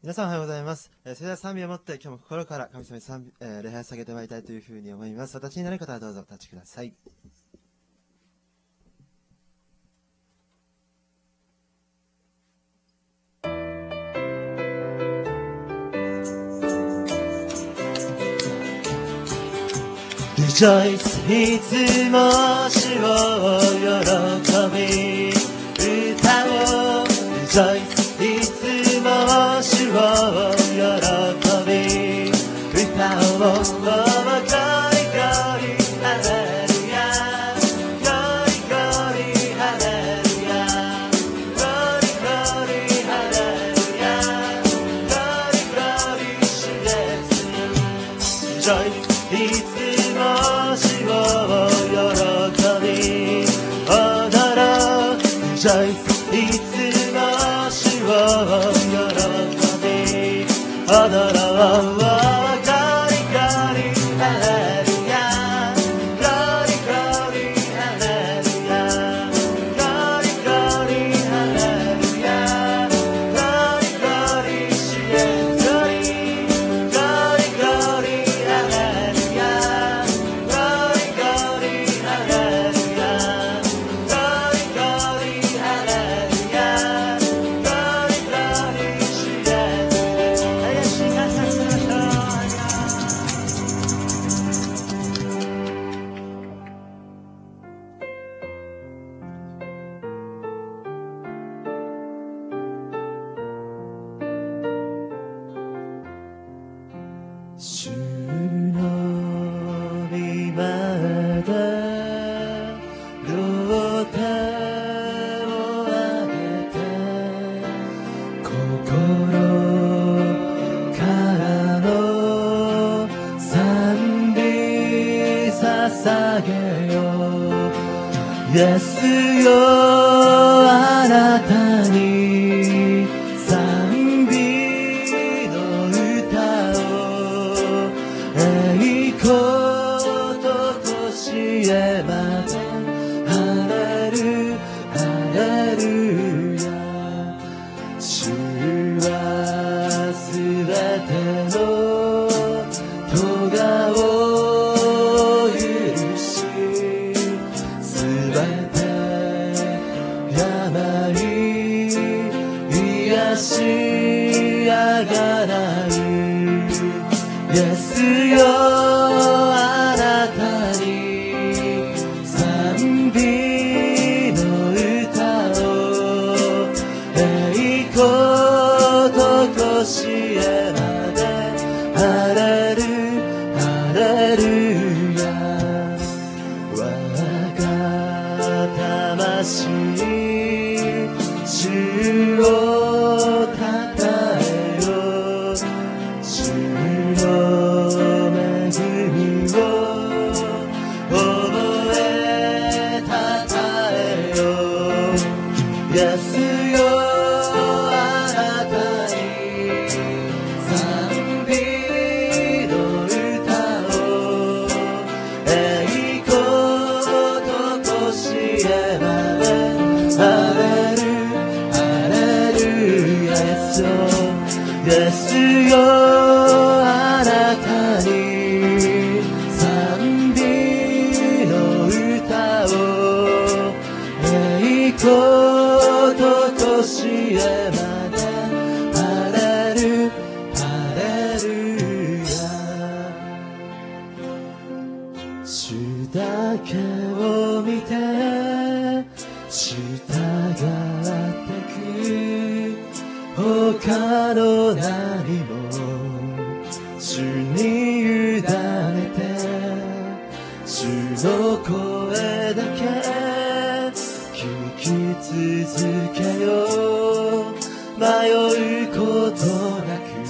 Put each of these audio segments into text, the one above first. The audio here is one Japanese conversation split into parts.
皆さんおはようございます。それでは賛美を持って今日も心から神様に礼拝を捧げてまいりたいというふうに思います。私になる方はどうぞお立ちください。Rejoice いつも主を喜び歌おう Rejoice いつも主を喜び歌おう Oh glory glory hallelujah Glory glory hallelujah Glory glory hallelujah Glory glory 主イエス Rejoice いつ主を喜び踊ろう Rejoice いつも主を喜び踊ろう Glory glory hallelujah Glory glory hallelujah Glory glory hallelujah Glory glory 主へ Glory Glory glory hallelujah Glory glory hallelujah Glory glory hallelujah Glory glory 主へ愛しなさい主の御前で両手を上げて心からの賛美捧げようイエスよあなたに賛美の歌を栄光と年へまでハレルハレルヤ主はすべての咎を許しすべて病癒しあがないイエスよあなたに賛美の歌を栄光と腰へまでハレルハレルヤ我が魂主をたたえよ主の恵みを覚えたたえよイエスよあなたに賛美の歌を栄光と腰へまでハレルハレルヤイエスよあなたに賛美の歌を栄光と年へまでハレルハレルヤ主だけを見て従ってく他の何も主に委ねて主の声だけ聞き続けよう迷うことなく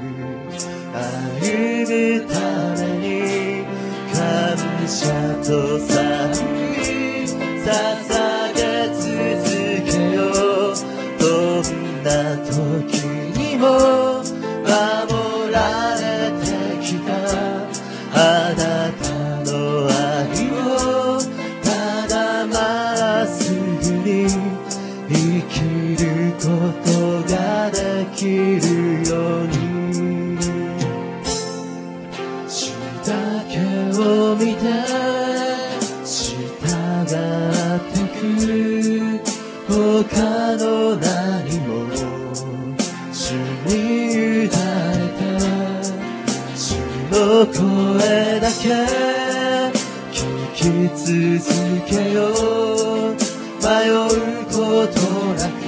歩むために感謝と賛美捧げ続けようどんな時にも守られてきたあなたの愛をただまっすぐに生きることがでできるように主だけを見て従ってく他の何も主に委ねて主の声だけ聞き続けよう迷うことなく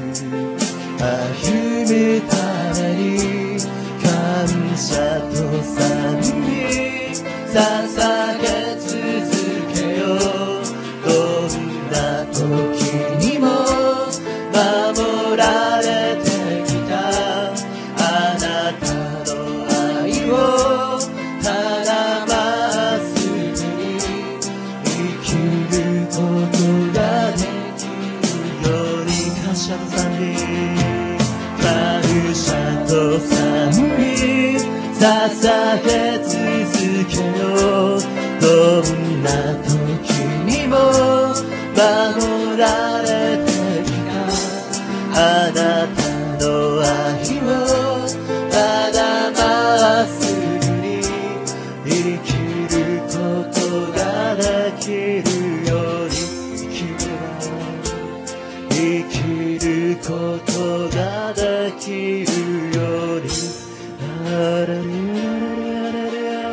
歩むために感謝と賛美捧げ続けようどんな時にも守られてきたあなたの愛をただまっすぐに生きることができるように感謝と賛美感謝と賛美捧げ続けようどんな時にも守られてきたあなたの愛をただまっすぐに生きることができるように生きることができるようにハレルヤ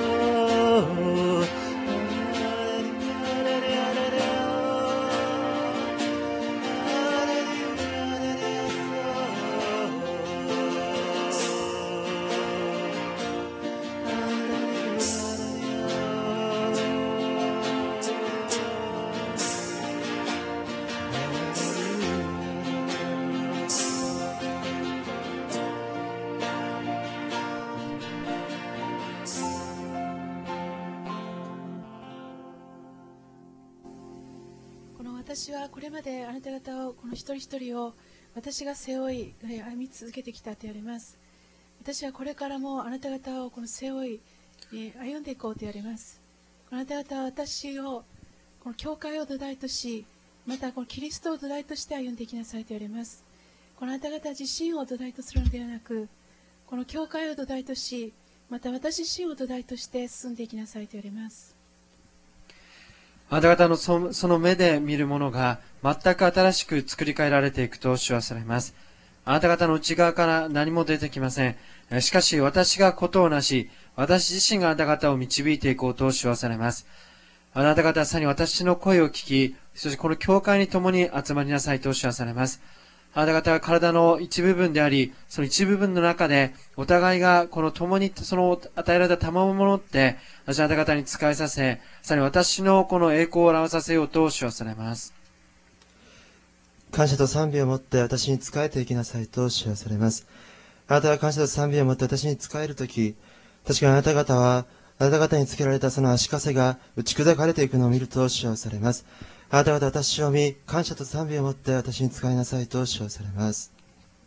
私はこれまであなた方をこの一人一人を私が背負い歩み続けてきたと言われます。私はこれからもあなた方をこの背負い歩んでいこうと言われます。あなた方は私をこの教会を土台としまたこのキリストを土台として歩んでいきなさいと言われます。このあなた方自身を土台とするのではなくこの教会を土台としまた私自身を土台として進んでいきなさいと言われます。 あなた方のその目で見るものが全く新しく作り変えられていくと主はされます。あなた方の内側から何も出てきません。しかし私がことをなし、私自身があなた方を導いていこうと主はされます。あなた方はさらに私の声を聞き、そしてこの教会に共に集まりなさいと主はされます。あなた方は体の一部分であり、その一部分の中で、お互いがこの共にその与えられた賜物を持って、あなた方に仕えさせ、さらに私のこの栄光を表させようと主はされます。 感謝と賛美を持って私に仕えていきなさいと主はされます。あなたが感謝と賛美を持って私に仕えるとき、確かにあなた方は、あなた方につけられたその足かせが打ち砕かれていくのを見ると主はされます。あなた方は私を見、感謝と賛美を持って私に仕えなさいと主はされます。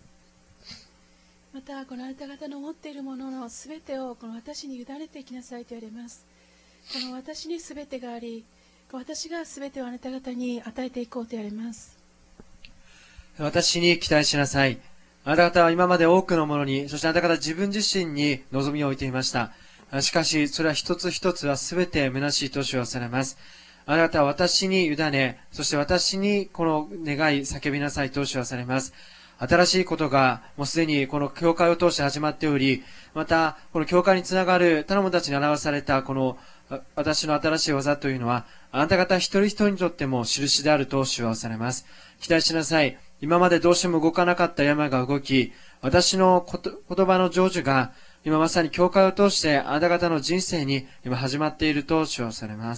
またこのあなた方の持っているもののすべてをこの私に委ねていきなさいと言われます。この私にすべてがあり、私がすべてをあなた方に与えていこうと言われます。 私に期待しなさい。あなた方は今まで多くのものに、そしてあなた方自分自身に望みを置いていました。しかし、それは一つ一つはすべて虚しいと主はされます。あなたは私に委ね、そして私にこの願い叫びなさいと主はされます。新しいことがもうすでにこの教会を通して始まっており、またこの教会につながる頼むたちに表されたこの私の新しい技というのは、あなた方一人一人にとっても印であると主はされます。期待しなさい。今までどうしても動かなかった山が動き、私の言葉の成就が今まさに教会を通してあなた方の人生に今始まっていると主はされます。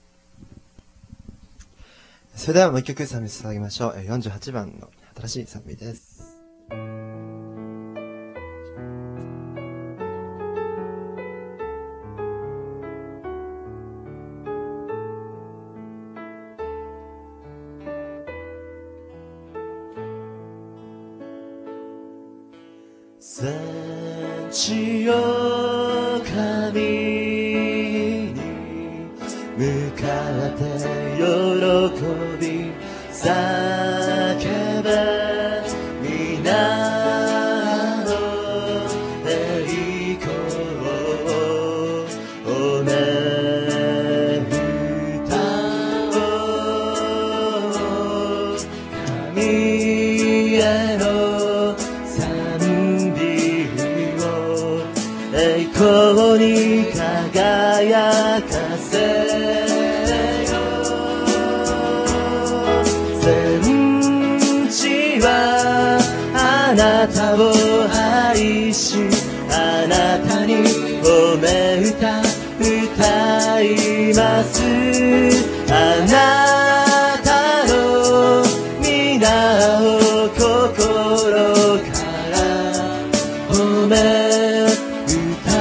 それではもう一曲賛美してあげましょう。48番の新しい賛美です。戦地よ神に向かって喜び叫べ皆あなたを愛しあなたに褒め歌歌いますあなたの皆を心から褒め歌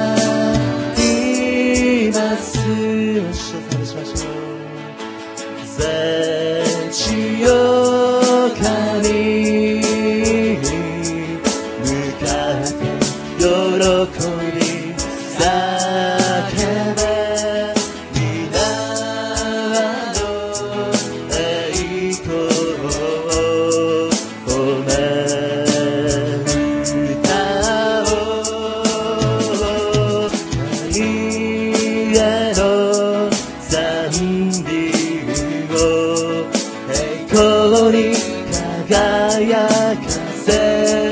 いますおしょ賛美しましょう聖地よ神に向かって喜び叫べ皆の栄光を褒め歌おう神への賛美を栄光に輝かせ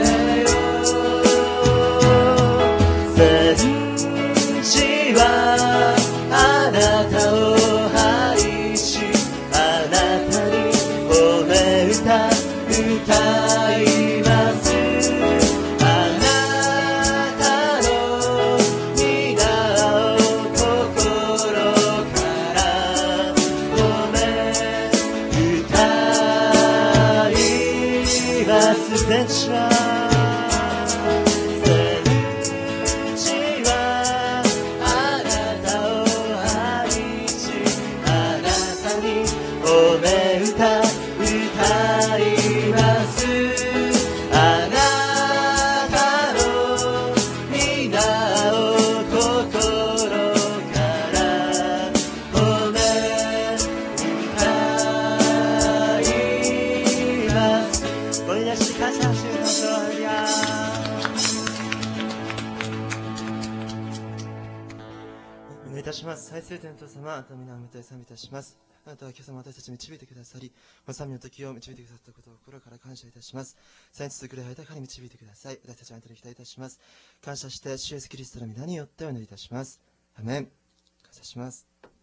あなたを愛しあなたに褒め歌歌いますあなたの皆を心から褒め歌います全地は褒め歌歌いますあなたの皆を心から褒め歌いますお願いし感謝してくださいお願いいたします最聖天と様あなたの皆を賛美いたしますあなたは今朝も私たちを導いてくださり、この賛美の時を導いてくださったことを心から感謝いたします。さらに続く礼拝豊かに導いてください。私たちはあなたに期待いたします。感謝して、主イエスキリストの皆によってお祈りいたします。アメン。感謝します。